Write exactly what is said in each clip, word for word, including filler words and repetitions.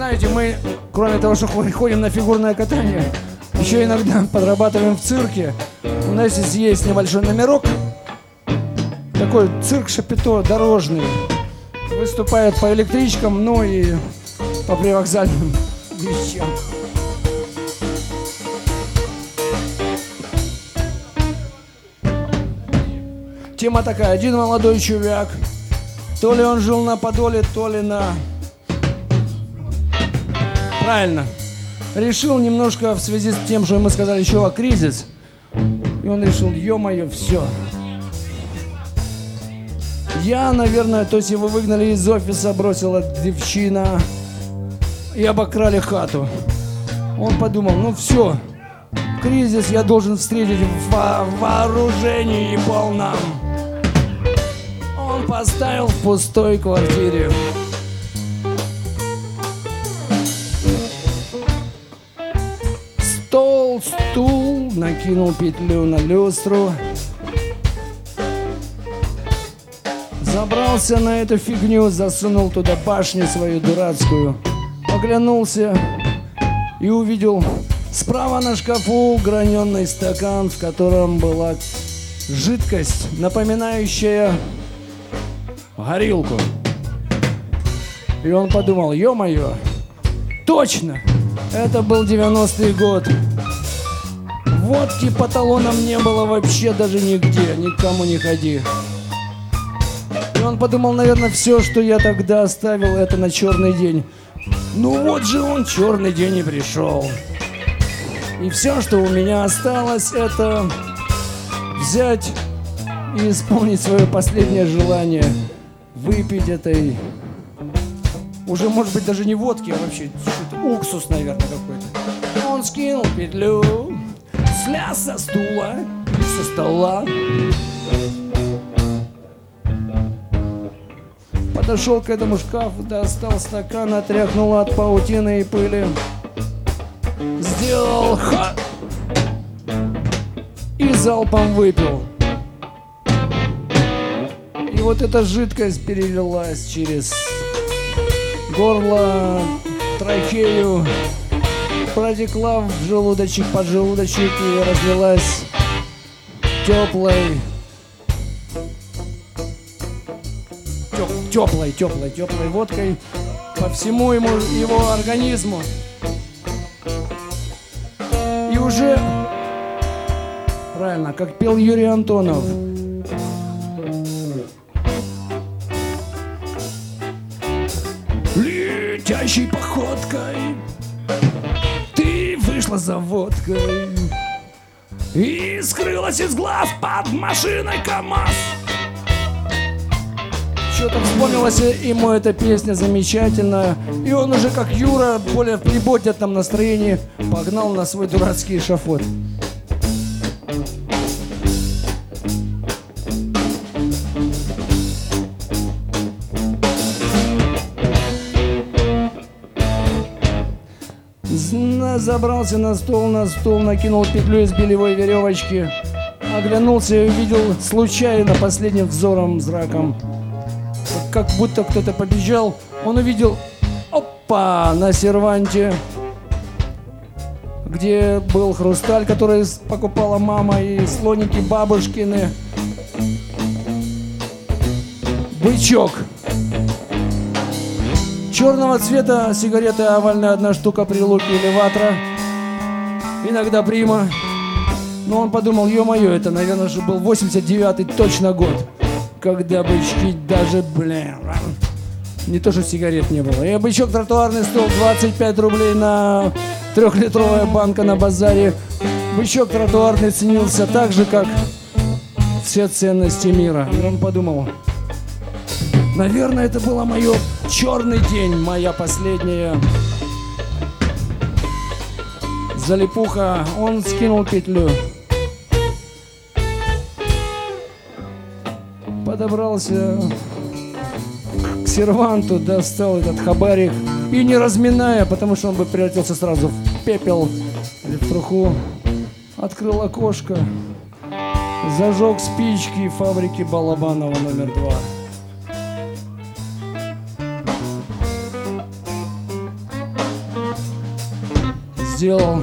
знаете, мы, кроме того, что ходим на фигурное катание, еще иногда подрабатываем в цирке. У нас здесь есть небольшой номерок. Такой цирк Шапито дорожный. Выступает по электричкам, ну и по привокзальным вещам. Тема такая. Один молодой чувак. То ли он жил на Подоле, то ли на... Правильно. Решил немножко в связи с тем, что мы сказали, чувак, кризис. И он решил, ё-моё, все. Я, наверное, то есть его выгнали из офиса, бросила девчина и обокрали хату. Он подумал, ну все, кризис я должен встретить в вооружении полном. Он поставил в пустой квартире стол, стул, накинул петлю на люстру, забрался на эту фигню, засунул туда башню свою дурацкую, оглянулся и увидел справа на шкафу граненый стакан, в котором была жидкость, напоминающая горилку. И он подумал, ё-моё, точно, это был девяностый год. Водки по талонам не было вообще даже нигде, никому не ходи. И он подумал, наверное, все, что я тогда оставил, это на черный день. Ну вот же он, черный день, и пришел. И все, что у меня осталось, это взять и исполнить свое последнее желание. Выпить этой, уже может быть даже не водки, а вообще уксус, наверное, какой-то. Он скинул петлю, слез со стула, со стола. Подошел к этому шкафу, достал стакан, отряхнул от паутины и пыли. Сделал ха! И залпом выпил. И вот эта жидкость перелилась через горло, трахею, протекла в желудочек, поджелудочек и разлилась теплой, теплой, теплой, теплой водкой по всему ему, его организму. И уже, правильно, как пел Юрий Антонов, летящей походкой ты вышла за водкой и скрылась из глаз под машиной КамАЗ. Что-то вспомнилась ему эта песня замечательная, и он уже как Юра, более в приботятом настроении, погнал на свой дурацкий эшафот. Забрался на стол, на стол, накинул петлю из белевой веревочки, оглянулся и увидел случайно последним взором, зраком, как будто кто-то побежал. Он увидел, опа, на серванте, где был хрусталь, который покупала мама, и слоники бабушкины, бычок. Черного цвета сигарета овальная, одна штука при луке или ватра, иногда прима. Но он подумал, ё-моё, это, наверное, же был восемьдесят девятый точно год, когда бычки даже, блин, не то, что сигарет не было. И бычок тротуарный стоил двадцать пять рублей на трехлитровая банка на базаре. Бычок тротуарный ценился так же, как все ценности мира. И он подумал, наверное, это было мое черный день, моя последняя залипуха. Он скинул петлю, подобрался к серванту, достал этот хабарик и, не разминая, потому что он бы превратился сразу в пепел или в труху, открыл окошко, зажег спички фабрики Балабанова номер два. сделал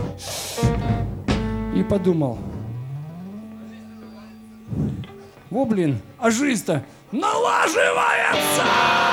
и подумал. Во, блин, а жизнь-то налаживается!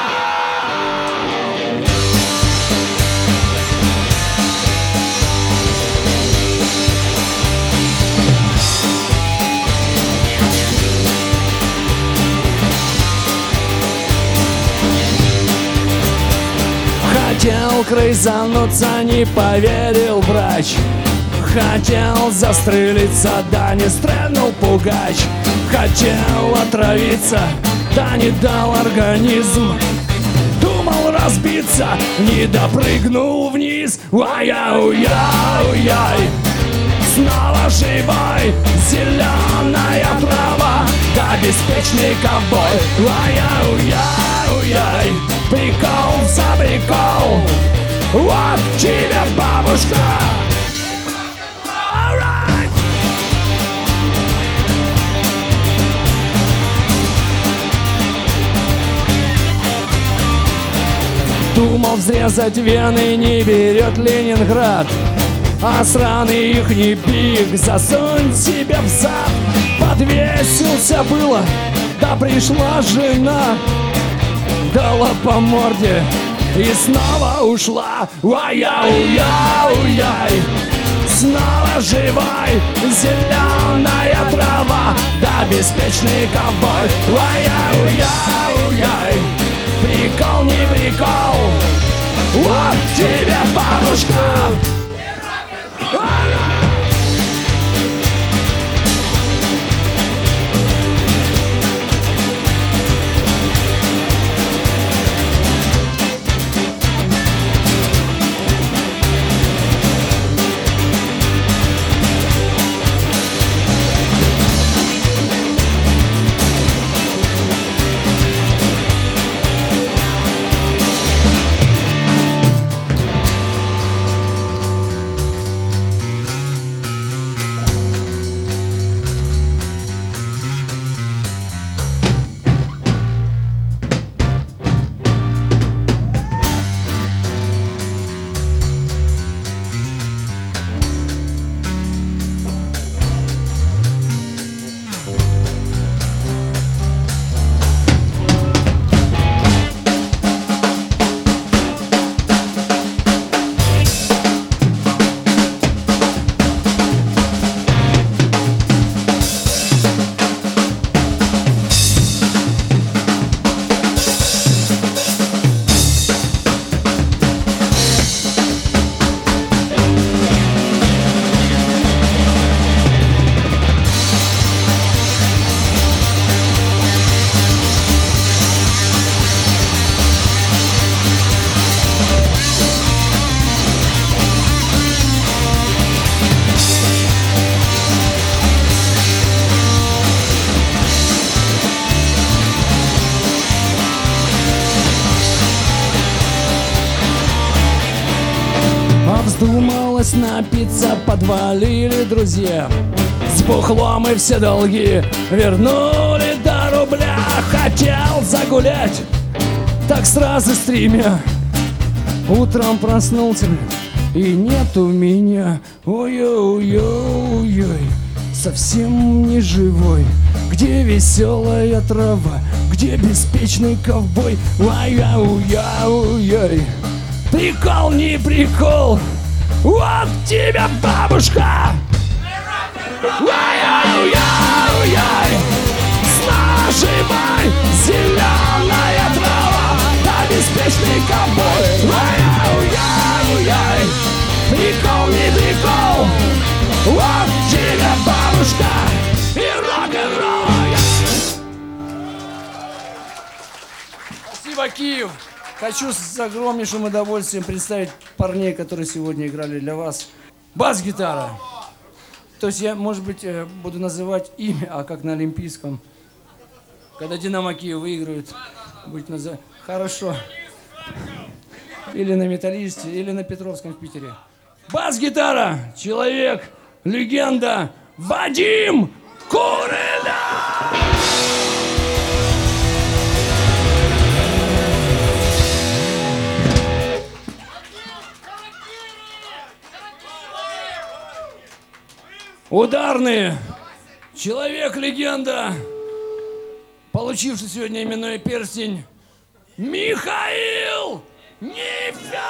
Хотел крысануться, не поверил врач. Хотел застрелиться, да не стрельнул пугач. Хотел отравиться, да не дал организм. Думал разбиться, не допрыгнул вниз. Ай-яй-яй-яй. Снова живой, зеленая трава, да беспечный ковбой. Ай-яй-яй-яй. Прикол за прикол, вот тебе бабушка. Alright. Думал взрезать вены, не берет Ленинград, а сраный ихний пик засунь себе в зад. Подвесился было, да пришла жена, дала по морде и снова ушла. Ай-яй-яй-яй. Снова живой, зеленая трава, да беспечный ковбой. Ай-яй-яй-яй. Прикол не прикол, вот тебе бабушка. Вздумалось напиться, подвалили друзья. С бухлом и все долги вернули до рубля. Хотел загулять, так сразу с тремя. Утром проснулся, и нету меня. Ой-ой-ой-ой, совсем не живой. Где веселая трава, где беспечный ковбой? Ай-яй-яй-яй. Прикол не прикол, вот тебе бабушка. Ай-яй-яй-яй. Снова живой, зеленая трава, да беспечный ковбой. Ай-яй-яй-яй. Прикол не прикол, вот тебе бабушка и рок-н-ролл. Спасибо, Киев. Хочу с огромнейшим удовольствием представить парней, которые сегодня играли для вас. Бас-гитара. То есть я, может быть, буду называть имя, а как на Олимпийском. Когда Динамо Киев выигрывает, будет называть. Хорошо. Или на Металлисте, или на Петровском в Питере. Бас-гитара. Человек, легенда, Вадим Куреля. Ударные. Человек-легенда, получивший сегодня именной перстень, Михаил Нефёдов!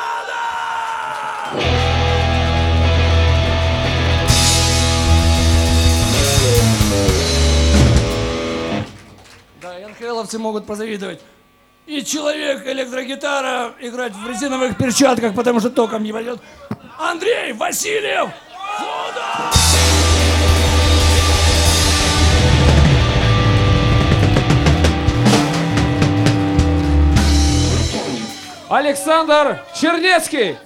Да, и эн ха эловцы могут позавидовать. И человек-электрогитара играть в резиновых перчатках, потому что током не пойдет. Андрей Васильев! Сюда! Александр Чернецкий.